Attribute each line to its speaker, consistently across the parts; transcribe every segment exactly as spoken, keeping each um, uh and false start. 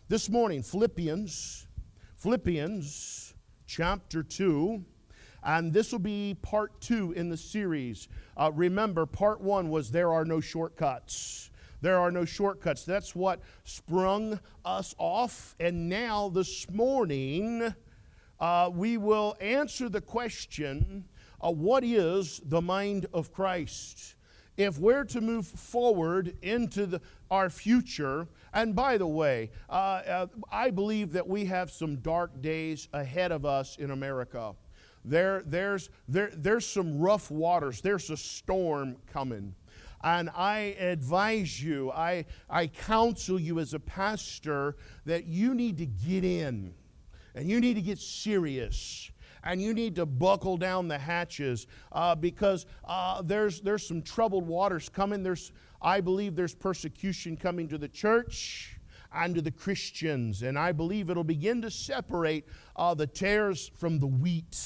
Speaker 1: this morning, Philippians, Philippians chapter two, and this will be part two in the series. Uh, remember, part one was there are no shortcuts. There are no shortcuts. That's what sprung us off, and now this morning, uh, we will answer the question, uh, what is the mind of Christ? If we're to move forward into the, our future, and by the way, uh, uh, I believe that we have some dark days ahead of us in America. There, there's, there, there's some rough waters. There's a storm coming. And I advise you, I, I counsel you as a pastor that you need to get in, and you need to get serious. And you need to buckle down the hatches uh, because uh, there's there's some troubled waters coming. There's I believe there's persecution coming to the church and to the Christians, and I believe it'll begin to separate uh, the tares from the wheat.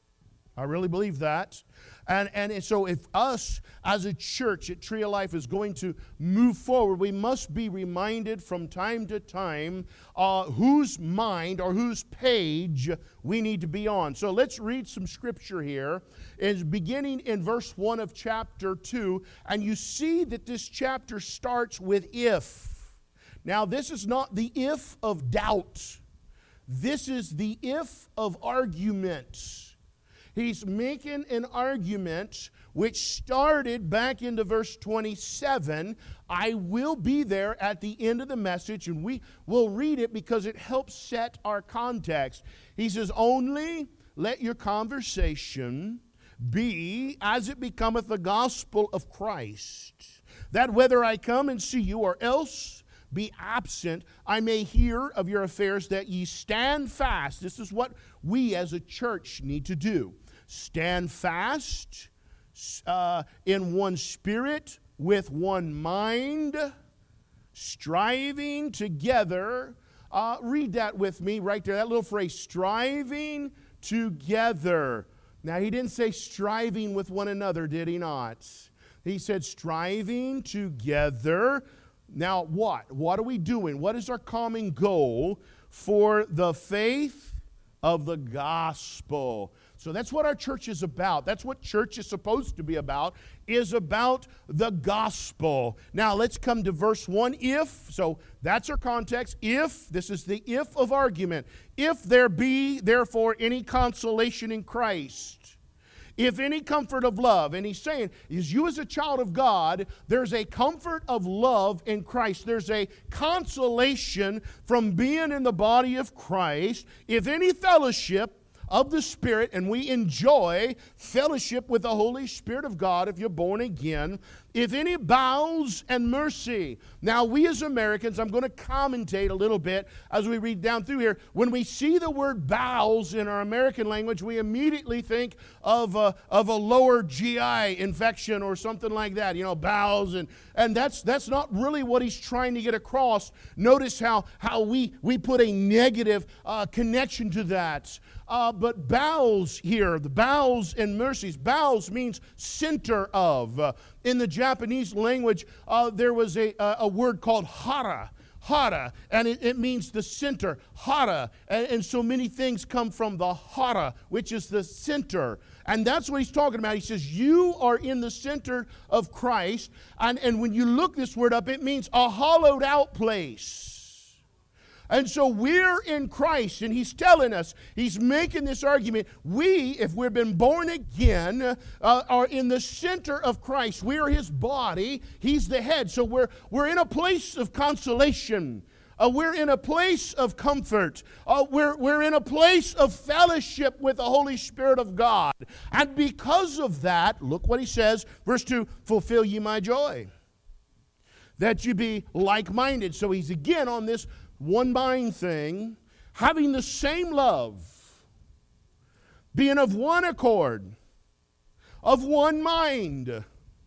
Speaker 1: I really believe that. And, and so if us as a church at Tree of Life is going to move forward, we must be reminded from time to time uh, whose mind or whose page we need to be on. So let's read some scripture here. It's beginning in verse one of chapter two. And you see that this chapter starts with if. Now this is not the if of doubt. This is the if of argument. He's making an argument which started back into verse twenty-seven. I will be there at the end of the message, and we will read it because it helps set our context. He says, only let your conversation be as it becometh the gospel of Christ, that whether I come and see you or else be absent, I may hear of your affairs, that ye stand fast. This is what we as a church need to do. Stand fast uh, in one spirit, with one mind, striving together. Uh, read that with me right there, that little phrase, striving together. Now, he didn't say striving with one another, did he not? He said striving together. Now, what? What are we doing? What is our common goal? For the faith of the gospel. So that's what our church is about. That's what church is supposed to be about, is about the gospel. Now let's come to verse one. If, so that's our context. If, this is the if of argument. If there be therefore any consolation in Christ, if any comfort of love, and he's saying, is you as a child of God, there's a comfort of love in Christ. There's a consolation from being in the body of Christ. If any fellowship of the Spirit, and we enjoy fellowship with the Holy Spirit of God if you're born again. If any bowels and mercy. Now we as Americans, I'm going to commentate a little bit as we read down through here. When we see the word bowels in our American language, we immediately think of a, of a lower G I infection or something like that. You know, bowels, and, and that's that's not really what he's trying to get across. Notice how, how we, we put a negative uh, connection to that. Uh, but bowels here, the bowels and mercies. Bowels means center of. Uh, in the Japanese language, uh, there was a, a, a word called hara. Hara, and it, it means the center. Hara, and, and so many things come from the hara, which is the center. And that's what he's talking about. He says, you are in the center of Christ. And, and when you look this word up, it means a hollowed out place. And so we're in Christ, and he's telling us, he's making this argument, we, if we've been born again, uh, are in the center of Christ. We are his body, he's the head. So we're, we're in a place of consolation. Uh, we're in a place of comfort. Uh, we're, we're in a place of fellowship with the Holy Spirit of God. And because of that, look what he says, verse two, fulfill ye my joy, that you be like-minded. So he's again on this one mind thing, having the same love, being of one accord, of one mind.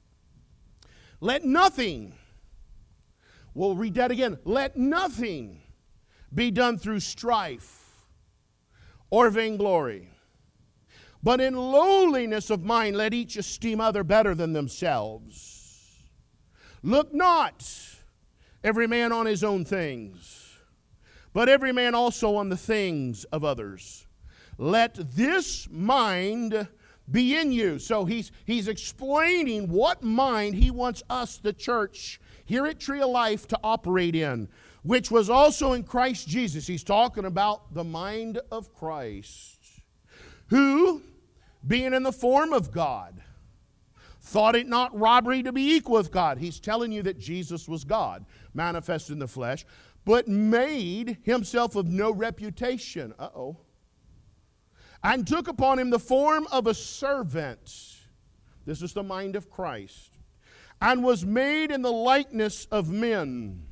Speaker 1: Let nothing, we'll read that again, let nothing be done through strife or vainglory, but in lowliness of mind let each esteem other better than themselves. Look not every man on his own things, but every man also on the things of others. Let this mind be in you. So he's, he's explaining what mind he wants us, the church, here at Tree of Life, to operate in, which was also in Christ Jesus. He's talking about the mind of Christ, who, being in the form of God, thought it not robbery to be equal with God. He's telling you that Jesus was God, manifest in the flesh, but made himself of no reputation. Uh-oh. And took upon him the form of a servant. This is the mind of Christ. And was made in the likeness of men.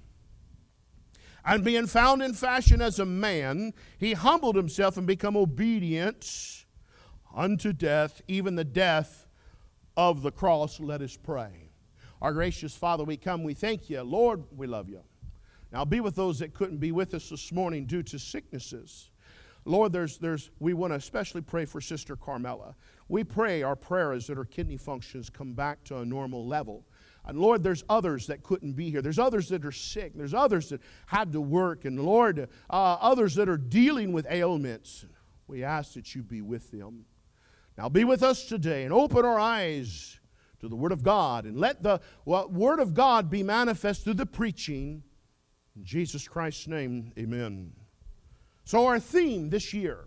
Speaker 1: And being found in fashion as a man, he humbled himself and became obedient unto death, even the death of the cross. Let us pray. Our gracious Father, we come, we thank you. Lord, we love you. Now be with those that couldn't be with us this morning due to sicknesses. Lord, there's, there's, we want to especially pray for Sister Carmela. We pray our prayer is that her kidney functions come back to a normal level. And Lord, there's others that couldn't be here. There's others that are sick. There's others that had to work. And Lord, uh, others that are dealing with ailments. We ask that you be with them. Now be with us today and open our eyes to the Word of God. And let the well, Word of God be manifest through the preaching. In Jesus Christ's name, amen. So our theme this year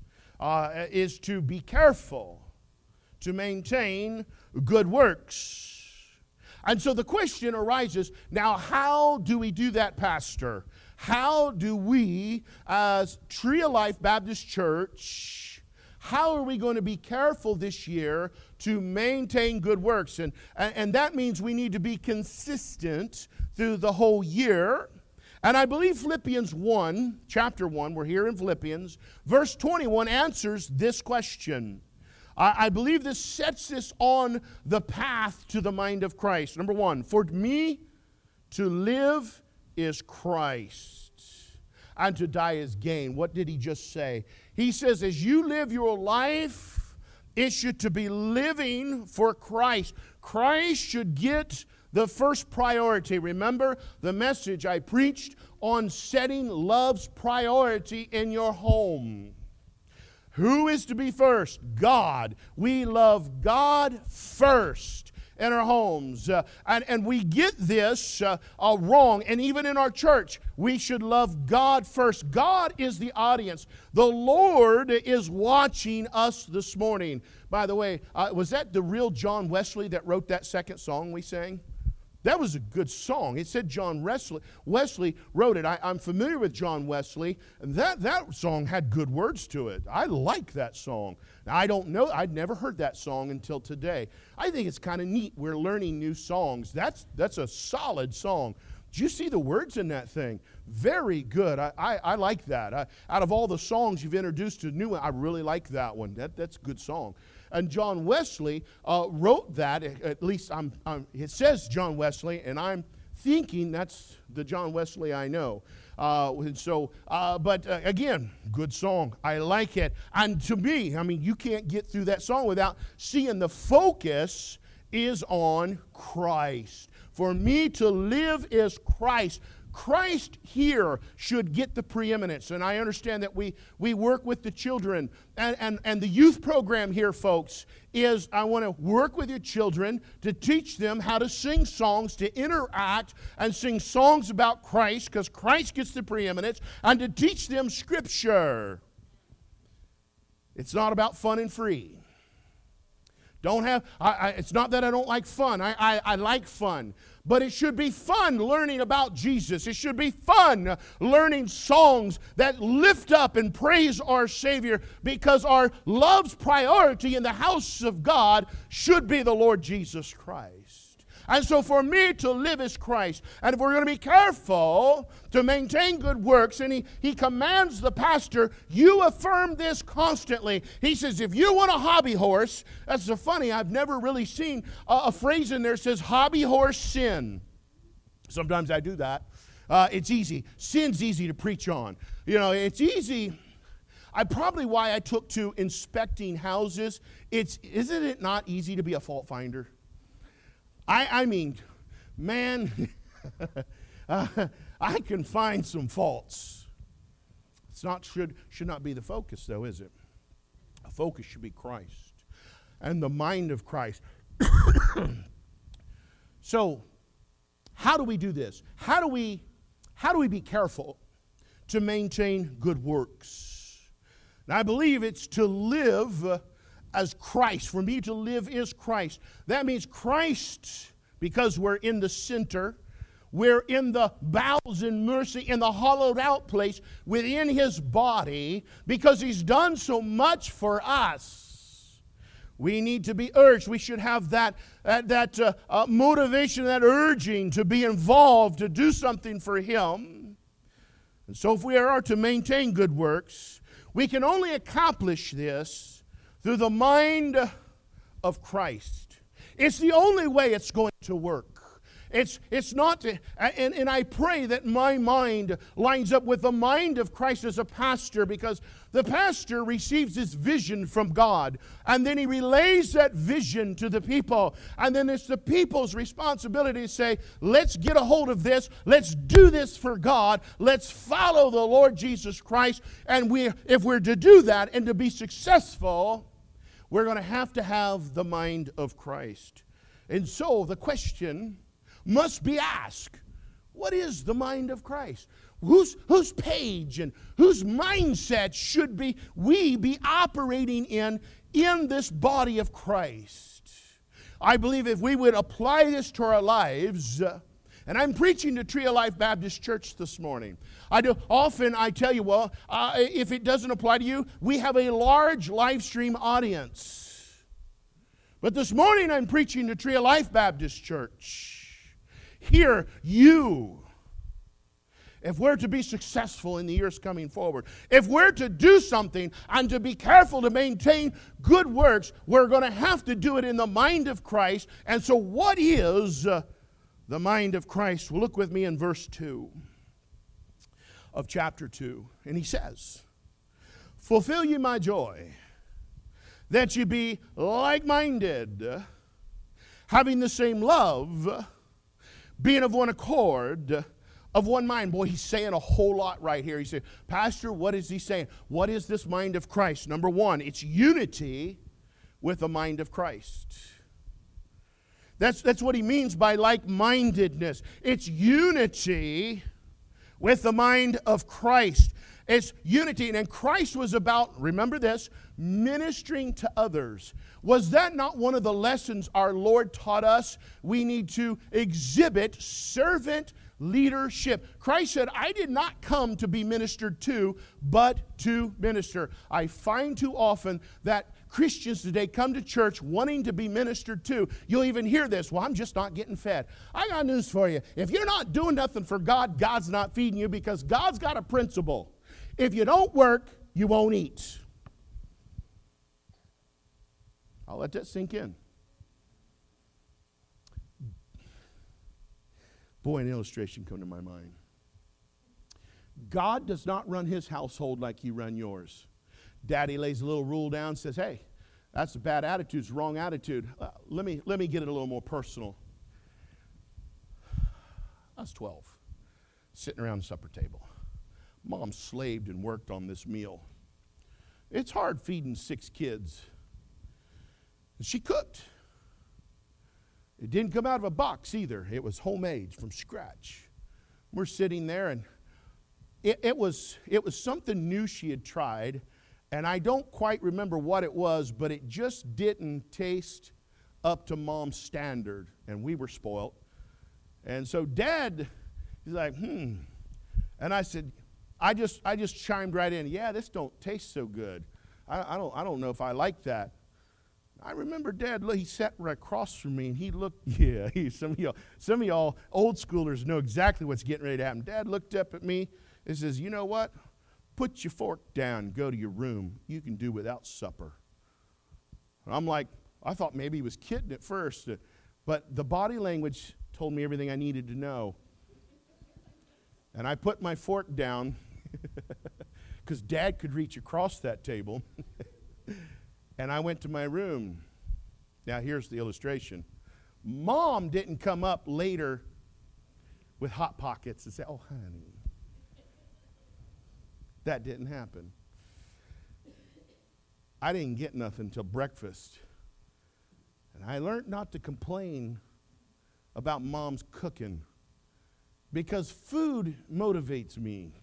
Speaker 1: uh, is to be careful to maintain good works. And so the question arises, now how do we do that, Pastor? How do we, as Tree of Life Baptist Church, how are we going to be careful this year to maintain good works? And, and that means we need to be consistent through the whole year. And I believe Philippians one, chapter one, we're here in Philippians, verse twenty-one answers this question. I, I believe this sets us on the path to the mind of Christ. Number one, for me to live is Christ, and to die is gain. What did he just say? He says, as you live your life, it should to be living for Christ. Christ should get the first priority. Remember the message I preached on setting love's priority in your home. Who is to be first? God. We love God first in our homes. Uh, and, and we get this uh, uh, wrong. And even in our church, we should love God first. God is the audience. The Lord is watching us this morning. By the way, uh, was that the real John Wesley that wrote that second song we sang? That was a good song. It said John Wesley, Wesley wrote it. I, I'm familiar with John Wesley, and that, that song had good words to it. I like that song. Now, I don't know. I'd never heard that song until today. I think it's kind of neat. We're learning new songs. That's, that's a solid song. Did you see the words in that thing? Very good. I, I, I like that. I, out of all the songs you've introduced to new one, I really like that one. That, that's a good song. And John Wesley uh, wrote that, at least I'm, I'm, it says John Wesley, and I'm thinking that's the John Wesley I know. Uh, and so, uh, but uh, again, good song. I like it. And to me, I mean, you can't get through that song without seeing the focus is on Christ. For me to live is Christ. Christ here should get the preeminence. And I understand that we, we work with the children. And, and, and the youth program here, folks, is I want to work with your children to teach them how to sing songs, to interact and sing songs about Christ, because Christ gets the preeminence, and to teach them Scripture. It's not about fun and free. Don't have, I, I, it's not that I don't like fun. I, I, I like fun. But it should be fun learning about Jesus. It should be fun learning songs that lift up and praise our Savior, because our love's priority in the house of God should be the Lord Jesus Christ. And so for me to live is Christ. And if we're going to be careful to maintain good works, and he, he commands the pastor, you affirm this constantly. He says, if you want a hobby horse, that's so funny, I've never really seen a, a phrase in there that says hobby horse sin. Sometimes I do that. Uh, it's easy. Sin's easy to preach on. You know, it's easy. I probably why I took to inspecting houses. It's isn't it not easy to be a fault finder? I, I mean, man, uh, I can find some faults. It's not should should not be the focus, though, is it? A focus should be Christ and the mind of Christ. So, how do we do this? How do we how do we be careful to maintain good works? And I believe it's to live uh, as Christ. For me to live is Christ. That means Christ, because we're in the center, we're in the bowels and mercy, in the hollowed out place within His body, because He's done so much for us. We need to be urged. We should have that, that, that uh, uh, motivation, that urging to be involved, to do something for Him. And so if we are to maintain good works, we can only accomplish this through the mind of Christ. It's the only way it's going to work. It's, it's not, and, and I pray that my mind lines up with the mind of Christ as a pastor, because the pastor receives his vision from God, and then he relays that vision to the people, and then it's the people's responsibility to say, let's get a hold of this, let's do this for God, let's follow the Lord Jesus Christ, and we, if we're to do that and to be successful, we're going to have to have the mind of Christ. And so the question must be asked, what is the mind of Christ? Whose, whose page and whose mindset should be we be operating in in this body of Christ? I believe if we would apply this to our lives, uh, and I'm preaching to Tree of Life Baptist Church this morning. I do often I tell you, well, uh, if it doesn't apply to you, we have a large live stream audience. But this morning I'm preaching to Tree of Life Baptist Church. Here, you, if we're to be successful in the years coming forward, if we're to do something and to be careful to maintain good works, we're going to have to do it in the mind of Christ. And so what is uh, the mind of Christ? Well, look with me in verse two of chapter two. And he says, fulfill ye my joy, that ye be like-minded, having the same love, being of one accord, of one mind. Boy, he's saying a whole lot right here. He said, Pastor, what is he saying? What is this mind of Christ? Number one, it's unity with the mind of Christ. That's, that's what he means by like-mindedness. It's unity with the mind of Christ. It's unity. And Christ was about, remember this, ministering to others. Was that not one of the lessons our Lord taught us? We need to exhibit servant leadership. Christ said, I did not come to be ministered to, but to minister. I find too often that Christians today come to church wanting to be ministered to. You'll even hear this, well, I'm just not getting fed. I got news for you. If you're not doing nothing for God, God's not feeding you, because God's got a principle. If you don't work, you won't eat. I'll let that sink in. Boy, an illustration come to my mind. God does not run His household like you run yours. Daddy lays a little rule down, says, hey, that's a bad attitude, it's a wrong attitude. Uh, let me, let me get it a little more personal. I was twelve, sitting around the supper table. Mom slaved and worked on this meal. It's hard feeding six kids. And she cooked. It didn't come out of a box either. It was homemade from scratch. We're sitting there, and it, it was it was something new she had tried, and I don't quite remember what it was, but it just didn't taste up to Mom's standard, and we were spoiled. And so Dad, he's like, hmm. And I said, I just I just chimed right in, yeah, this don't taste so good. I, I don't I don't know if I like that. I remember Dad, he sat right across from me, and he looked, yeah, he, some of y'all, some of y'all old schoolers know exactly what's getting ready to happen. Dad looked up at me and says, you know what? Put your fork down, go to your room. You can do without supper. And I'm like, I thought maybe he was kidding at first, but the body language told me everything I needed to know. And I put my fork down because Dad could reach across that table. And I went to my room. Now, here's the illustration. Mom didn't come up later with Hot Pockets and say, oh, honey. That didn't happen. I didn't get nothing till breakfast. And I learned not to complain about Mom's cooking because food motivates me.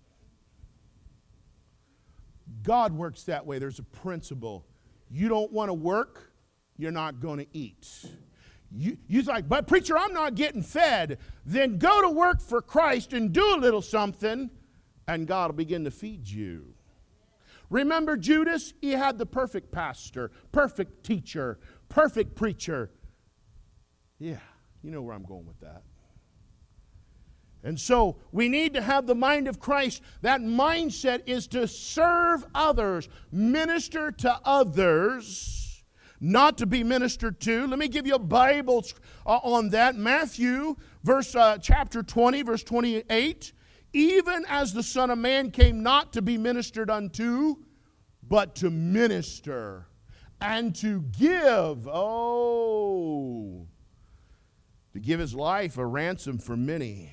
Speaker 1: God works that way. There's a principle. You don't want to work, you're not going to eat. You, you're like, but preacher, I'm not getting fed. Then go to work for Christ and do a little something, and God will begin to feed you. Remember Judas? He had the perfect pastor, perfect teacher, perfect preacher. Yeah, you know where I'm going with that. And so we need to have the mind of Christ. That mindset is to serve others, minister to others, not to be ministered to. Let me give you a Bible uh, on that. Matthew, verse uh, chapter twenty, verse twenty-eight. Even as the Son of Man came not to be ministered unto, but to minister and to give, oh, to give his life a ransom for many.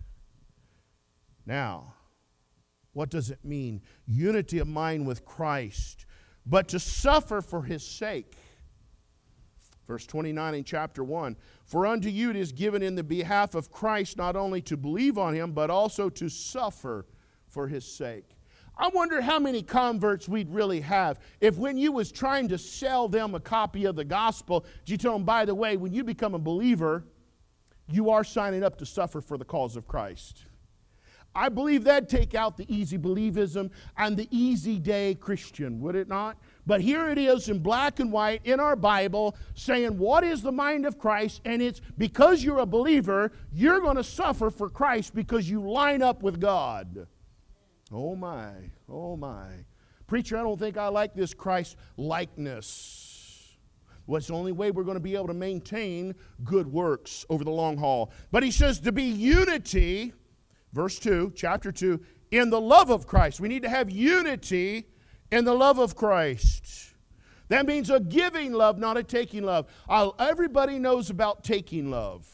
Speaker 1: Now, what does it mean? Unity of mind with Christ, but to suffer for his sake. Verse twenty-nine in chapter one, for unto you it is given in the behalf of Christ not only to believe on him, but also to suffer for his sake. I wonder how many converts we'd really have if when you was trying to sell them a copy of the gospel, you tell them, by the way, when you become a believer, you are signing up to suffer for the cause of Christ. I believe that'd take out the easy believism and the easy day Christian, would it not? But here it is in black and white in our Bible saying what is the mind of Christ, and it's because you're a believer, you're going to suffer for Christ because you line up with God. Oh my, oh my. Preacher, I don't think I like this Christ likeness. Well, it's the only way we're going to be able to maintain good works over the long haul. But he says to be unity, verse two, chapter two, in the love of Christ. We need to have unity in the love of Christ. That means a giving love, not a taking love. I'll, everybody knows about taking love.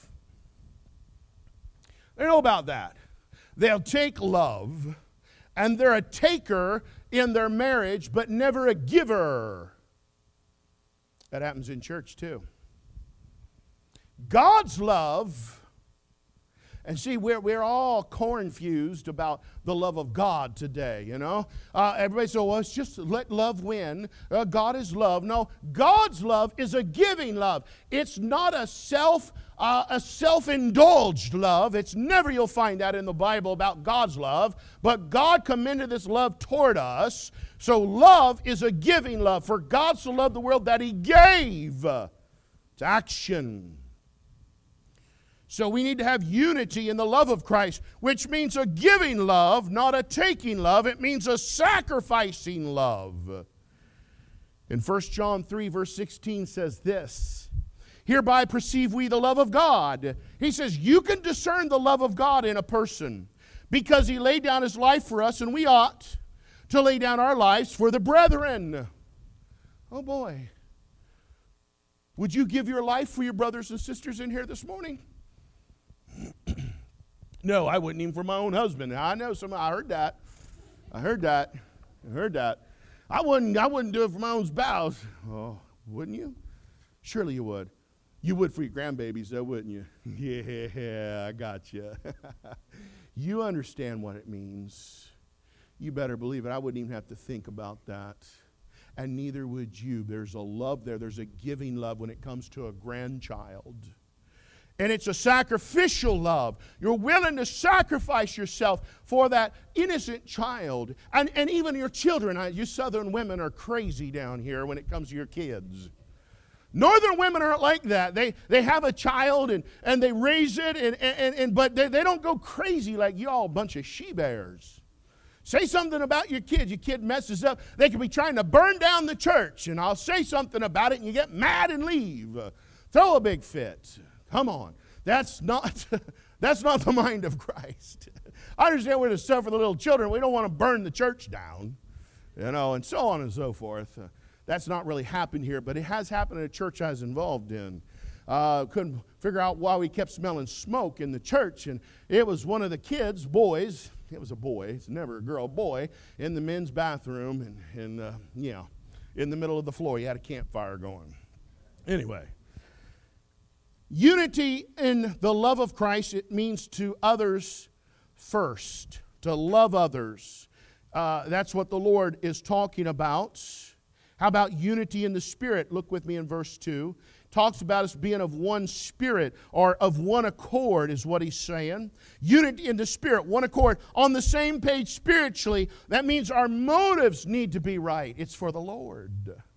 Speaker 1: They know about that. They'll take love, and they're a taker in their marriage, but never a giver. That happens in church too. God's love. And see, we're, we're all confused about the love of God today, you know. Uh, everybody says, well, it's just let love win. Uh, God is love. No, God's love is a giving love. It's not a self, uh, a self-indulged love. It's never you'll find that in the Bible about God's love. But God commended this love toward us. So love is a giving love. For God so loved the world that he gave. It's action. So we need to have unity in the love of Christ, which means a giving love, not a taking love. It means a sacrificing love. In First John three, verse sixteen says this, hereby perceive we the love of God. He says you can discern the love of God in a person because he laid down his life for us, and we ought to lay down our lives for the brethren. Oh boy. Would you give your life for your brothers and sisters in here this morning? No, I wouldn't even for my own husband. I know some. I heard that. I heard that. I heard that. I wouldn't. I wouldn't do it for my own spouse. Oh, wouldn't you? Surely you would. You would for your grandbabies, though, wouldn't you? Yeah, I got you. You understand what it means. You better believe it. I wouldn't even have to think about that. And neither would you. There's a love there. There's a giving love when it comes to a grandchild. And it's a sacrificial love. You're willing to sacrifice yourself for that innocent child. And, and even your children. I, you southern women are crazy down here when it comes to your kids. Northern women aren't like that. They they have a child and, and they raise it, and, and, and but they, they don't go crazy like y'all, a bunch of she-bears. Say something about your kid. Your kid messes up. They could be trying to burn down the church, and I'll say something about it, and you get mad and leave. Uh, throw a big fit. Come on. That's not, that's not the mind of Christ. I understand we're to suffer the little children. We don't want to burn the church down, you know, and so on and so forth. Uh, that's not really happened here, but it has happened in a church I was involved in. Uh, couldn't figure out why we kept smelling smoke in the church, and it was one of the kids, boys, it was a boy, it's never a girl, a boy, in the men's bathroom, and, and uh, yeah, in the middle of the floor. He had a campfire going. Anyway, unity in the love of Christ, it means to others first, to love others. Uh, that's what the Lord is talking about. How about unity in the Spirit? Look with me in verse two. Talks about us being of one spirit, or of one accord is what he's saying. Unity in the Spirit, one accord, on the same page spiritually. That means our motives need to be right. It's for the Lord.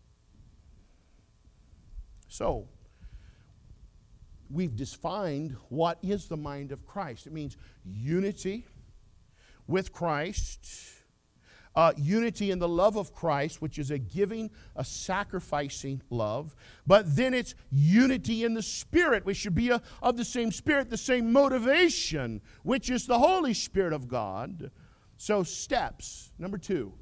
Speaker 1: So, we've defined what is the mind of Christ. It means unity with Christ. Uh, unity in the love of Christ, which is a giving, a sacrificing love. But then it's unity in the Spirit. We should be a, of the same Spirit, the same motivation, which is the Holy Spirit of God. So steps. Number two.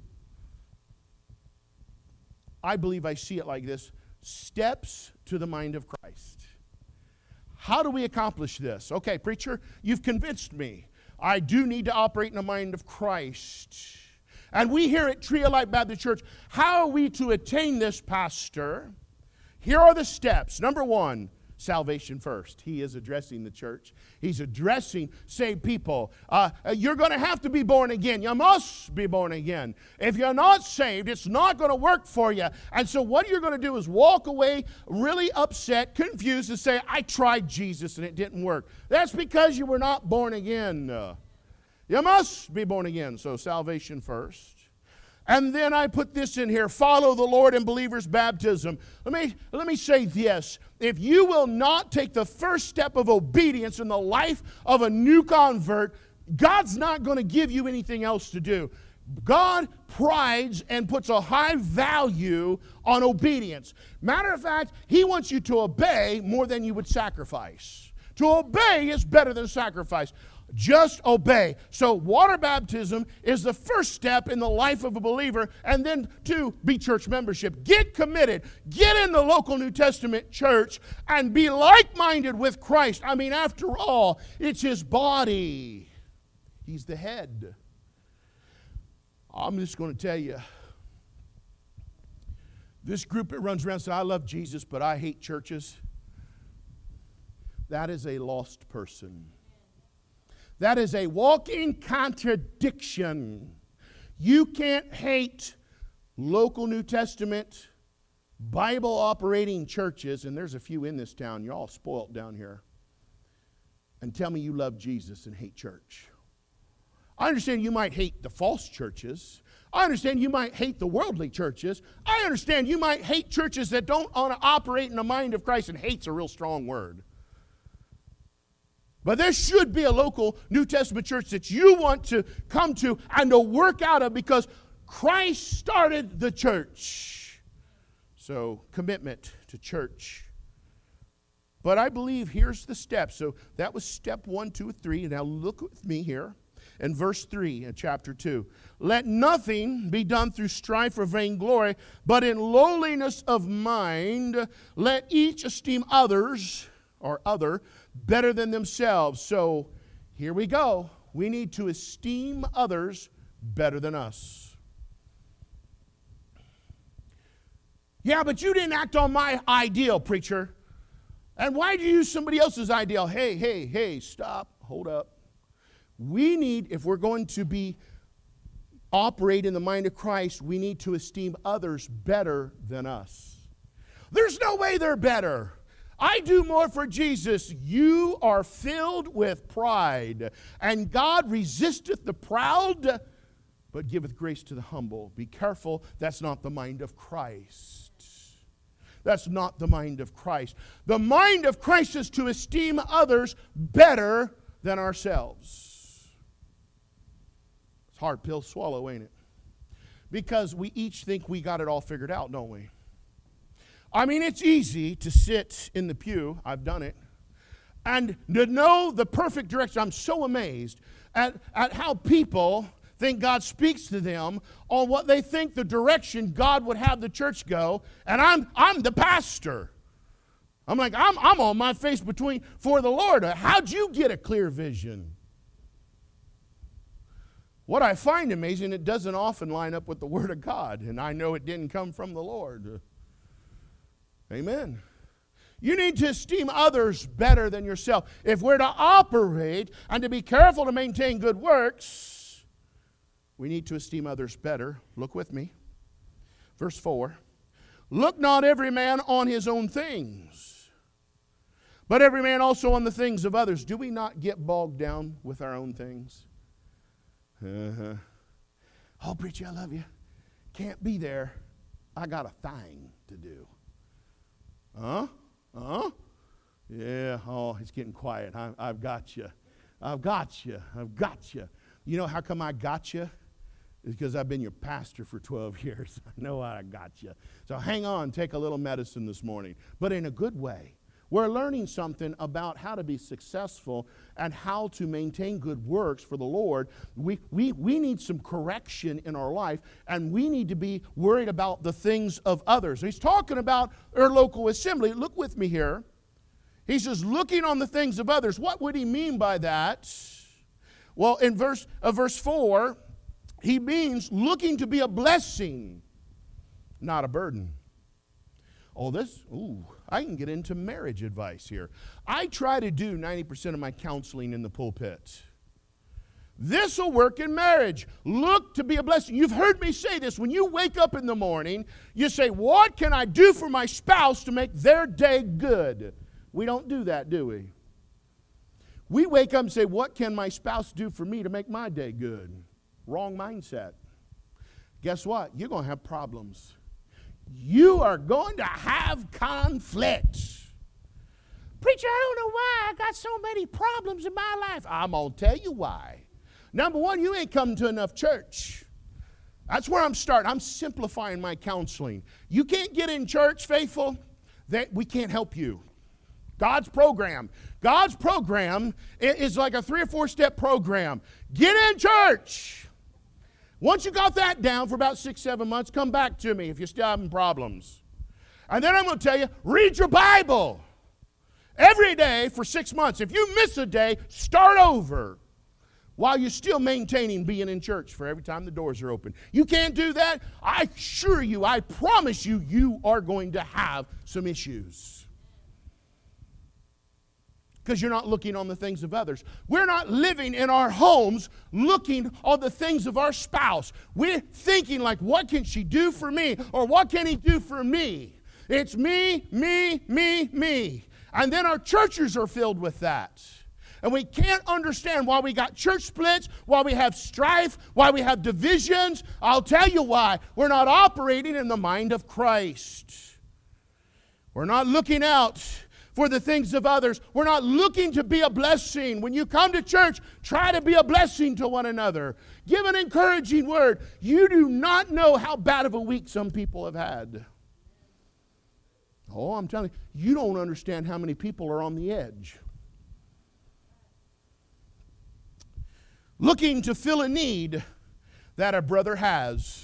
Speaker 1: I believe I see it like this. Steps to the mind of Christ. How do we accomplish this? Okay, preacher, you've convinced me. I do need to operate in the mind of Christ. And we here at Tree of Life Baptist Church, how are we to attain this, Pastor? Here are the steps. Number one, salvation first. He is addressing the church. He's addressing saved people. Uh, you're going to have to be born again. You must be born again. If you're not saved, it's not going to work for you. And so what you're going to do is walk away really upset, confused, and say, I tried Jesus and it didn't work. That's because you were not born again. Uh, You must be born again. So salvation first. And then I put this in here. Follow the Lord in believer's baptism. Let me, let me say this. If you will not take the first step of obedience in the life of a new convert, God's not going to give you anything else to do. God prides and puts a high value on obedience. Matter of fact, He wants you to obey more than you would sacrifice. To obey is better than sacrifice. Just obey. So water baptism is the first step in the life of a believer. And then two, be church membership. Get committed. Get in the local New Testament church and be like-minded with Christ. I mean, after all, it's His body. He's the head. I'm just going to tell you, this group that runs around and says, I love Jesus, but I hate churches. That is a lost person. That is a walking contradiction. You can't hate local New Testament, Bible-operating churches, and there's a few in this town, you're all spoiled down here, and tell me you love Jesus and hate church. I understand you might hate the false churches. I understand you might hate the worldly churches. I understand you might hate churches that don't want to operate in the mind of Christ, and hate's a real strong word. But there should be a local New Testament church that you want to come to and to work out of, because Christ started the church. So, commitment to church. But I believe here's the step. So, that was step one, two, three. Now, look with me here in verse three in chapter two. Let nothing be done through strife or vainglory, but in lowliness of mind, let each esteem others, or other, better than themselves. So here we go. We need to esteem others better than us. Yeah, but you didn't act on my ideal, preacher. And why did you use somebody else's ideal? Hey, hey, hey, stop. Hold up. We need, if we're going to be operate in the mind of Christ, we need to esteem others better than us. There's no way they're better. I do more for Jesus. You are filled with pride. And God resisteth the proud, but giveth grace to the humble. Be careful, that's not the mind of Christ. That's not the mind of Christ. The mind of Christ is to esteem others better than ourselves. It's a hard pill to swallow, ain't it? Because we each think we got it all figured out, don't we? I mean, it's easy to sit in the pew, I've done it, and to know the perfect direction. I'm so amazed at, at how people think God speaks to them on what they think the direction God would have the church go, and I'm I'm the pastor. I'm like, I'm, I'm on my face between for the Lord. How'd you get a clear vision? What I find amazing, it doesn't often line up with the Word of God, and I know it didn't come from the Lord. Amen. You need to esteem others better than yourself. If we're to operate and to be careful to maintain good works, we need to esteem others better. Look with me. Verse four. Look not every man on his own things, but every man also on the things of others. Do we not get bogged down with our own things? Uh-huh. Oh, preacher, I love you. Can't be there. I got a thing to do. Huh? Huh? Yeah, oh, it's getting quiet. I, I've got you. I've got you. I've got you. You know how come I got you? It's because I've been your pastor for twelve years. I know I got you. So hang on, take a little medicine this morning, but in a good way. We're learning something about how to be successful and how to maintain good works for the Lord. We, we, we need some correction in our life, and we need to be worried about the things of others. He's talking about our local assembly. Look with me here. He says, looking on the things of others. What would he mean by that? Well, in verse, uh, verse four, he means looking to be a blessing, not a burden. Oh, this, ooh, I can get into marriage advice here. I try to do ninety percent of my counseling in the pulpit. This will work in marriage. Look to be a blessing. You've heard me say this. When you wake up in the morning, you say, what can I do for my spouse to make their day good? We don't do that, do we? We wake up and say, what can my spouse do for me to make my day good? Wrong mindset. Guess what? You're going to have problems. You are going to have conflict. Preacher, I don't know why I got so many problems in my life. I'm going to tell you why. Number one, you ain't come to enough church. That's where I'm starting. I'm simplifying my counseling. You can't get in church, faithful, that we can't help you. God's program. God's program is like a three or four step program. Get in church. Once you got that down for about six, seven months, come back to me if you're still having problems. And then I'm going to tell you, read your Bible every day for six months. If you miss a day, start over while you're still maintaining being in church for every time the doors are open. You can't do that. I assure you, I promise you, you are going to have some issues. Because you're not looking on the things of others. We're not living in our homes looking on the things of our spouse. We're thinking like, what can she do for me? Or what can he do for me? It's me, me, me, me. And then our churches are filled with that. And we can't understand why we got church splits, why we have strife, why we have divisions. I'll tell you why. We're not operating in the mind of Christ. We're not looking out for the things of others. We're not looking to be a blessing. When you come to church, try to be a blessing to one another. Give an encouraging word. You do not know how bad of a week some people have had. Oh, I'm telling you, you don't understand how many people are on the edge. Looking to fill a need that a brother has.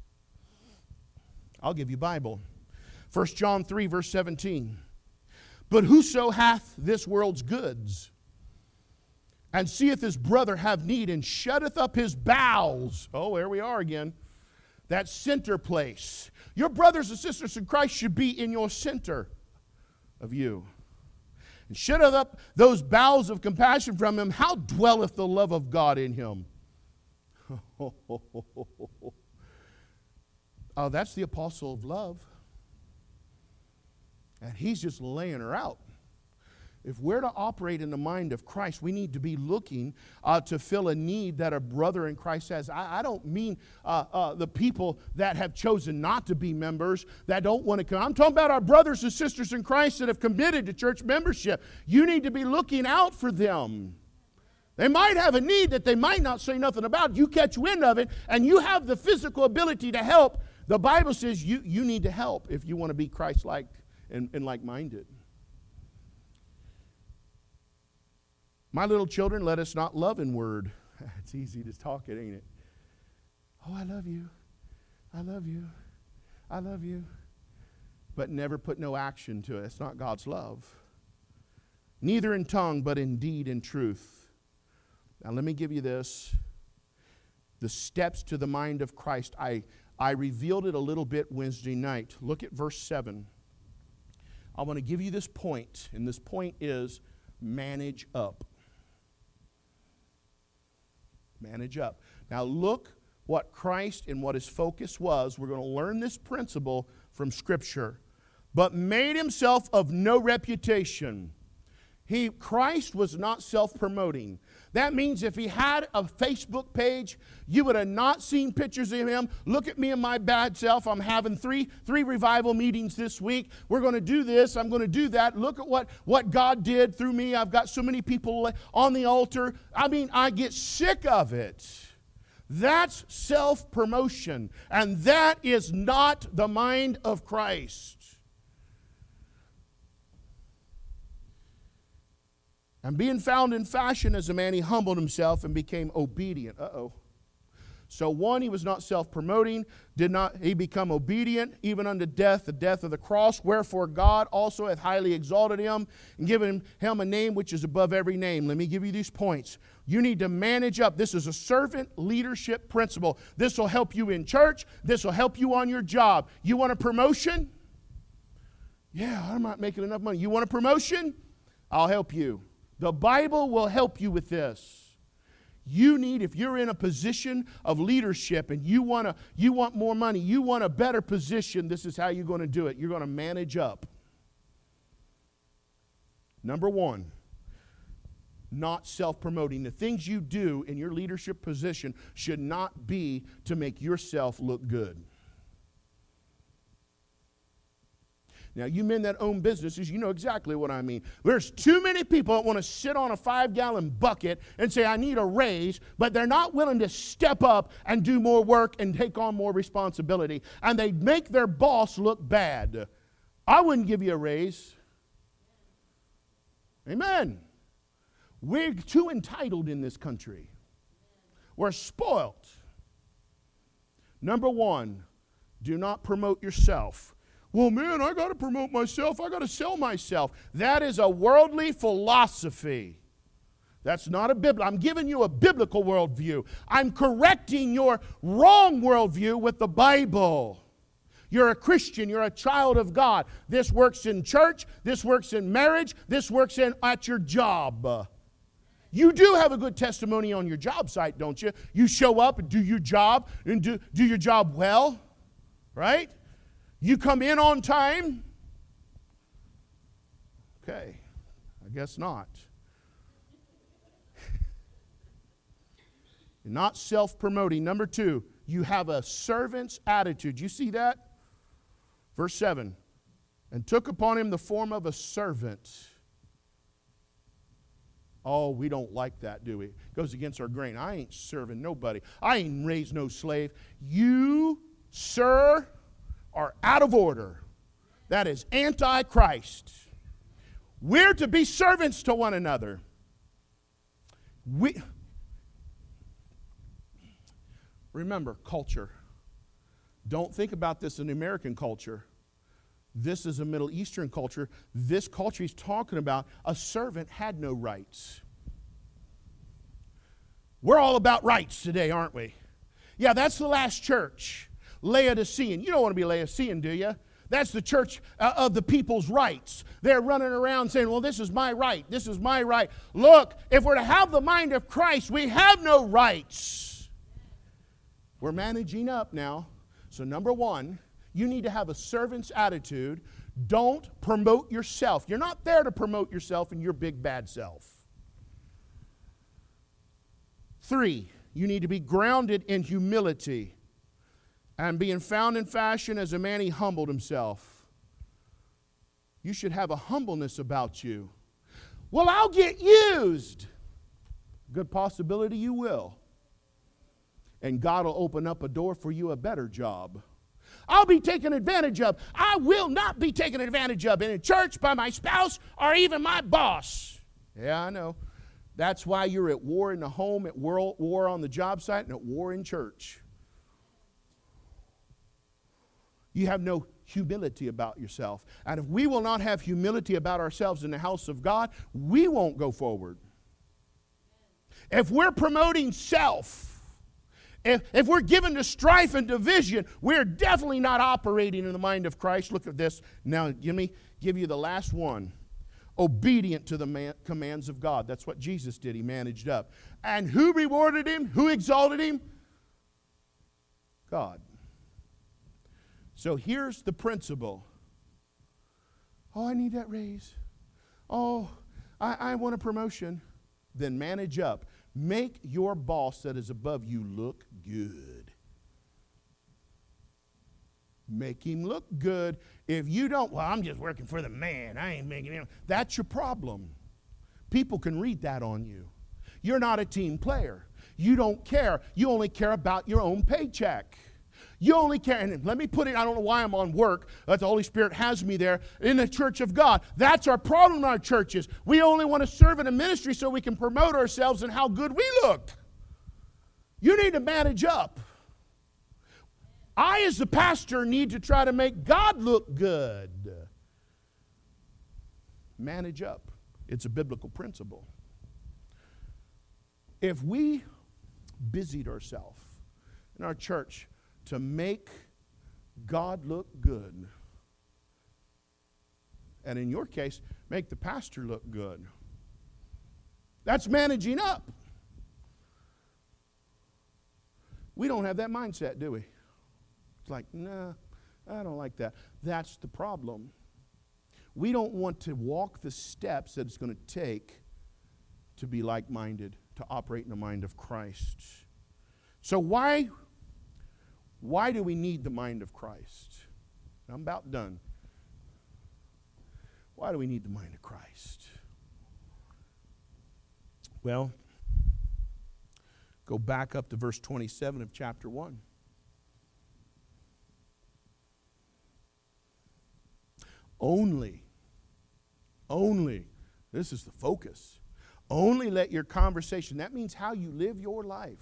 Speaker 1: I'll give you Bible. First John three, verse seventeen. But whoso hath this world's goods, and seeth his brother have need, and shutteth up his bowels. Oh, there we are again. That center place. Your brothers and sisters in Christ should be in your center of you. And shutteth up those bowels of compassion from him. How dwelleth the love of God in him? Oh, that's the apostle of love. And he's just laying her out. If we're to operate in the mind of Christ, we need to be looking uh, to fill a need that a brother in Christ has. I, I don't mean uh, uh, the people that have chosen not to be members, that don't want to come. I'm talking about our brothers and sisters in Christ that have committed to church membership. You need to be looking out for them. They might have a need that they might not say nothing about. You catch wind of it, and you have the physical ability to help. The Bible says you, you need to help if you want to be Christ-like and, and like-minded. My little children, let us not love in word. It's easy to talk it, ain't it? Oh, I love you. I love you. I love you. But never put no action to it. It's not God's love. Neither in tongue, but in deed and truth. Now let me give you this. The steps to the mind of Christ. I, I revealed it a little bit Wednesday night. Look at verse seven. I want to give you this point, and this point is manage up. Manage up. Now look what Christ and what his focus was. We're going to learn this principle from Scripture. But made himself of no reputation. He, Christ was not self-promoting. That means if he had a Facebook page, you would have not seen pictures of him. Look at me and my bad self. I'm having three, three revival meetings this week. We're going to do this. I'm going to do that. Look at what, what God did through me. I've got so many people on the altar. I mean, I get sick of it. That's self-promotion. And that is not the mind of Christ. And being found in fashion as a man, he humbled himself and became obedient. Uh-oh. So one, he was not self-promoting, did not he become obedient, even unto death, the death of the cross. Wherefore God also hath highly exalted him and given him a name which is above every name. Let me give you these points. You need to manage up. This is a servant leadership principle. This will help you in church. This will help you on your job. You want a promotion? Yeah, I'm not making enough money. You want a promotion? I'll help you. The Bible will help you with this. You need, if you're in a position of leadership and you want to, you want more money, you want a better position, this is how you're going to do it. You're going to manage up. Number one, not self-promoting. The things you do in your leadership position should not be to make yourself look good. Now, you men that own businesses, you know exactly what I mean. There's too many people that want to sit on a five-gallon bucket and say, I need a raise, but they're not willing to step up and do more work and take on more responsibility. And they make their boss look bad. I wouldn't give you a raise. Amen. We're too entitled in this country. We're spoiled. Number one, do not promote yourself. Well, man, I got to promote myself. I got to sell myself. That is a worldly philosophy. That's not a biblical. I'm giving you a biblical worldview. I'm correcting your wrong worldview with the Bible. You're a Christian. You're a child of God. This works in church. This works in marriage. This works in at your job. You do have a good testimony on your job site, don't you? You show up and do your job and do, do your job well, right? You come in on time? Okay, I guess not. You're not self-promoting. Number two, you have a servant's attitude. You see that? Verse seven. And took upon him the form of a servant. Oh, we don't like that, do we? It goes against our grain. I ain't serving nobody. I ain't raised no slave. You, sir, are out of order. That is anti-Christ. We're to be servants to one another. We remember culture. Don't think about this in American culture. This is a Middle Eastern culture. This culture he's talking about, a servant had no rights. We're all about rights today, aren't we? Yeah, that's the last church. Laodicean. You don't want to be Laodicean, do you? That's the church uh, of the people's rights. They're running around saying, well, this is my right. This is my right. Look, if we're to have the mind of Christ, we have no rights. We're managing up now. So number one, you need to have a servant's attitude. Don't promote yourself. You're not there to promote yourself and your big bad self. Three, you need to be grounded in humility. And being found in fashion as a man, he humbled himself. You should have a humbleness about you. Well, I'll get used. Good possibility you will. And God will open up a door for you, a better job. I'll be taken advantage of. I will not be taken advantage of in a church, by my spouse, or even my boss. Yeah, I know. That's why you're at war in the home, at war, war on the job site, and at war in church. You have no humility about yourself. And if we will not have humility about ourselves in the house of God, we won't go forward. If we're promoting self, If, if we're given to strife and division, we're definitely not operating in the mind of Christ. Look at this. Now, give me give you the last one. Obedient to the man, commands of God. That's what Jesus did. He managed up. And who rewarded him? Who exalted him? God. So here's the principle. Oh, I need that raise. Oh, I, I want a promotion. Then manage up. Make your boss that is above you look good. Make him look good. If you don't, well, I'm just working for the man. I ain't making it. That's your problem. People can read that on you. You're not a team player. You don't care. You only care about your own paycheck. You only care, and let me put it, I don't know why I'm on work, but the Holy Spirit has me there, in the church of God. That's our problem in our churches. We only want to serve in a ministry so we can promote ourselves and how good we look. You need to manage up. I, as the pastor, need to try to make God look good. Manage up. It's a biblical principle. If we busied ourselves in our church to make God look good, and in your case, make the pastor look good, that's managing up. We don't have that mindset, do we? It's like, nah, I don't like that. That's the problem. We don't want to walk the steps that it's going to take to be like-minded, to operate in the mind of Christ. So why, why do we need the mind of Christ? I'm about done. Why do we need the mind of Christ? Well, go back up to verse twenty-seven of chapter one. Only, only, this is the focus. Only let your conversation, that means how you live your life,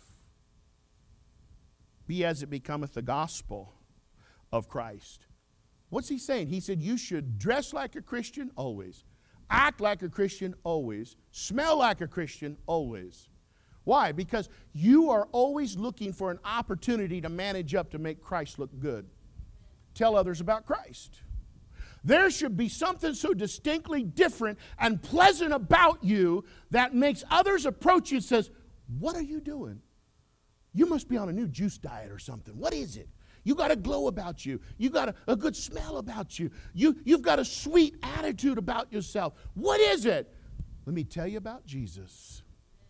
Speaker 1: be as it becometh the gospel of Christ. What's he saying? He said you should dress like a Christian always, act like a Christian always, smell like a Christian always. Why? Because you are always looking for an opportunity to manage up to make Christ look good. Tell others about Christ. There should be something so distinctly different and pleasant about you that makes others approach you and says, what are you doing? You must be on a new juice diet or something. What is it? You got a glow about you. You got a, a good smell about you. you. You've got a sweet attitude about yourself. What is it? Let me tell you about Jesus.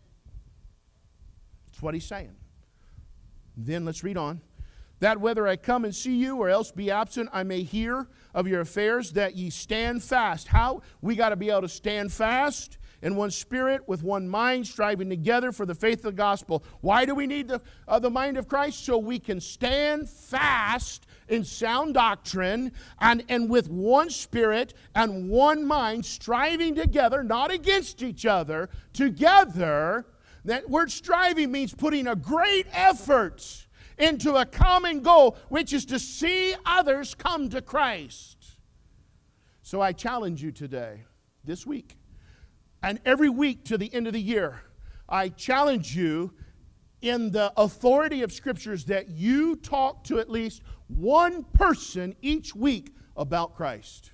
Speaker 1: That's what he's saying. Then let's read on. That whether I come and see you or else be absent, I may hear of your affairs, that ye stand fast. How? We got to be able to stand fast in one spirit, with one mind, striving together for the faith of the gospel. Why do we need the, uh, the mind of Christ? So we can stand fast in sound doctrine and, and with one spirit and one mind, striving together, not against each other, together. That word striving means putting a great effort into a common goal, which is to see others come to Christ. So I challenge you today, this week, and every week to the end of the year, I challenge you in the authority of Scriptures that you talk to at least one person each week about Christ.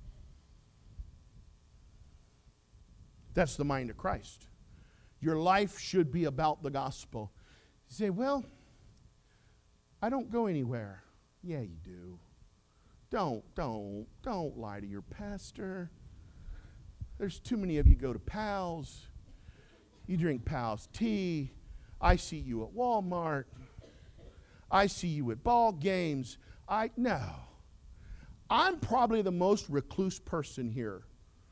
Speaker 1: That's the mind of Christ. Your life should be about the gospel. You say, well, I don't go anywhere. Yeah, you do. Don't, don't, don't lie to your pastor. There's too many of you go to Pals. You drink Pals tea. I see you at Walmart. I see you at ball games. I no. I'm probably the most recluse person here.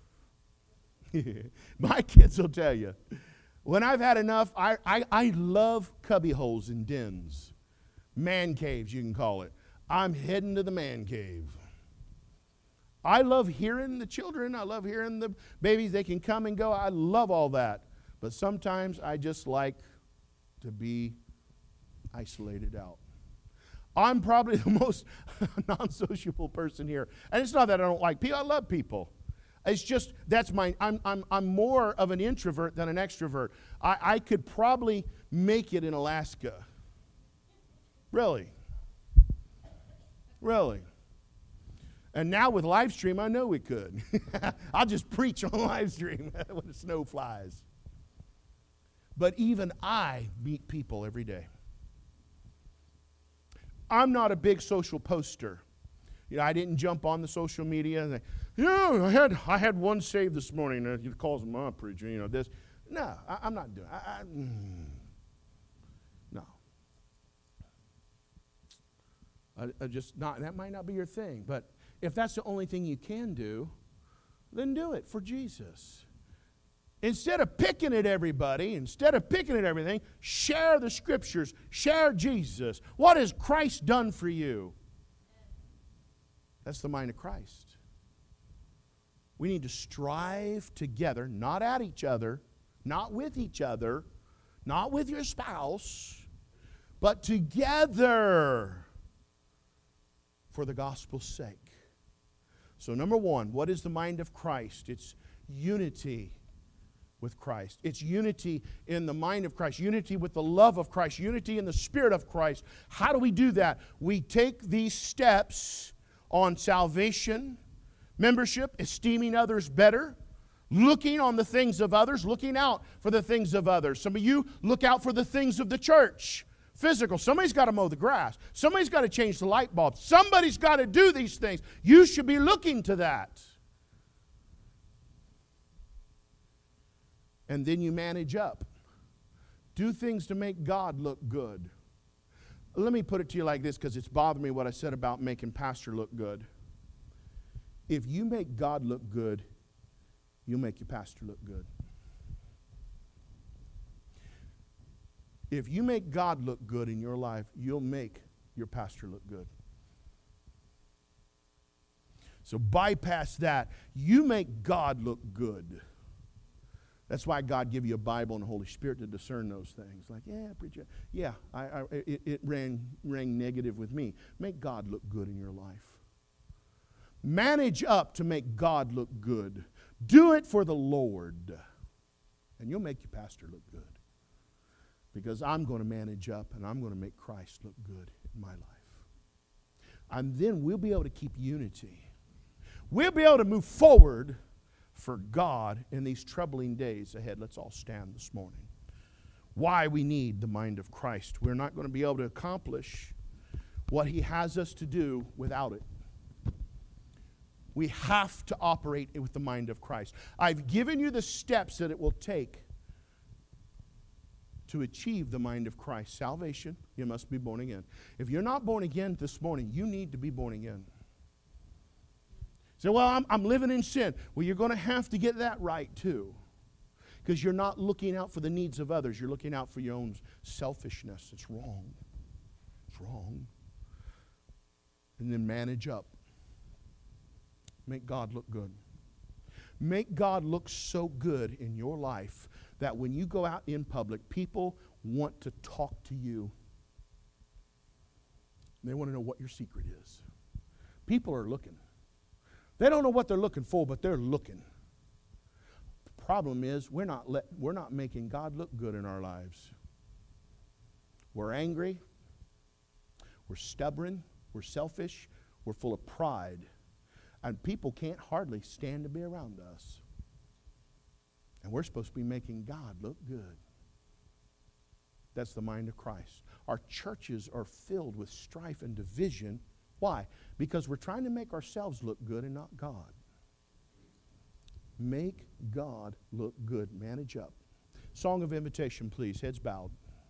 Speaker 1: My kids will tell you. When I've had enough, I, I, I love cubby holes and dens. Man caves, you can call it. I'm heading to the man cave. I love hearing the children. I love hearing the babies. They can come and go. I love all that. But sometimes I just like to be isolated out. I'm probably the most non-sociable person here. And it's not that I don't like people. I love people. It's just, that's my, I'm, I'm, I'm more of an introvert than an extrovert. I, I could probably make it in Alaska. Really? Really? And now with live stream, I know we could. I'll just preach on live stream when the snow flies. But even I meet people every day. I'm not a big social poster. You know, I didn't jump on the social media and say, yeah, I had I had one saved this morning. Uh, he calls him my preacher. You know this. No, I, I'm not doing. I, I, mm, no. I, I just not. That might not be your thing, but if that's the only thing you can do, then do it for Jesus. Instead of picking at everybody, instead of picking at everything, share the Scriptures. Share Jesus. What has Christ done for you? That's the mind of Christ. We need to strive together, not at each other, not with each other, not with your spouse, but together for the gospel's sake. So number one, what is the mind of Christ? It's unity with Christ. It's unity in the mind of Christ, unity with the love of Christ, unity in the Spirit of Christ. How do we do that? We take these steps on salvation, membership, esteeming others better, looking on the things of others, looking out for the things of others. Some of you look out for the things of the church. Physical. Somebody's got to mow the grass. Somebody's got to change the light bulb. Somebody's got to do these things. You should be looking to that. And then you manage up. Do things to make God look good. Let me put it to you like this, because it's bothered me what I said about making pastor look good. If you make God look good, you'll make your pastor look good. If you make God look good in your life, you'll make your pastor look good. So bypass that. You make God look good. That's why God give you a Bible and the Holy Spirit to discern those things. Like, yeah, preacher, yeah, I, I, it, it rang, rang negative with me. Make God look good in your life. Manage up to make God look good. Do it for the Lord. And you'll make your pastor look good. Because I'm going to manage up and I'm going to make Christ look good in my life. And then we'll be able to keep unity. We'll be able to move forward for God in these troubling days ahead. Let's all stand this morning. Why we need the mind of Christ. We're not going to be able to accomplish what He has us to do without it. We have to operate with the mind of Christ. I've given you the steps that it will take to achieve the mind of Christ. Salvation, you must be born again. If you're not born again this morning, you need to be born again. Say, well, I'm, I'm living in sin. Well, you're going to have to get that right too. Because you're not looking out for the needs of others. You're looking out for your own selfishness. It's wrong. It's wrong. And then manage up. Make God look good. Make God look so good in your life that when you go out in public, people want to talk to you. They want to know what your secret is. People are looking. They don't know what they're looking for, but they're looking. The problem is we're not let, we're not making God look good in our lives. We're angry. We're stubborn. We're selfish. We're full of pride. And people can't hardly stand to be around us. And we're supposed to be making God look good. That's the mind of Christ. Our churches are filled with strife and division. Why? Because we're trying to make ourselves look good and not God. Make God look good. Manage up. Song of invitation, please. Heads bowed.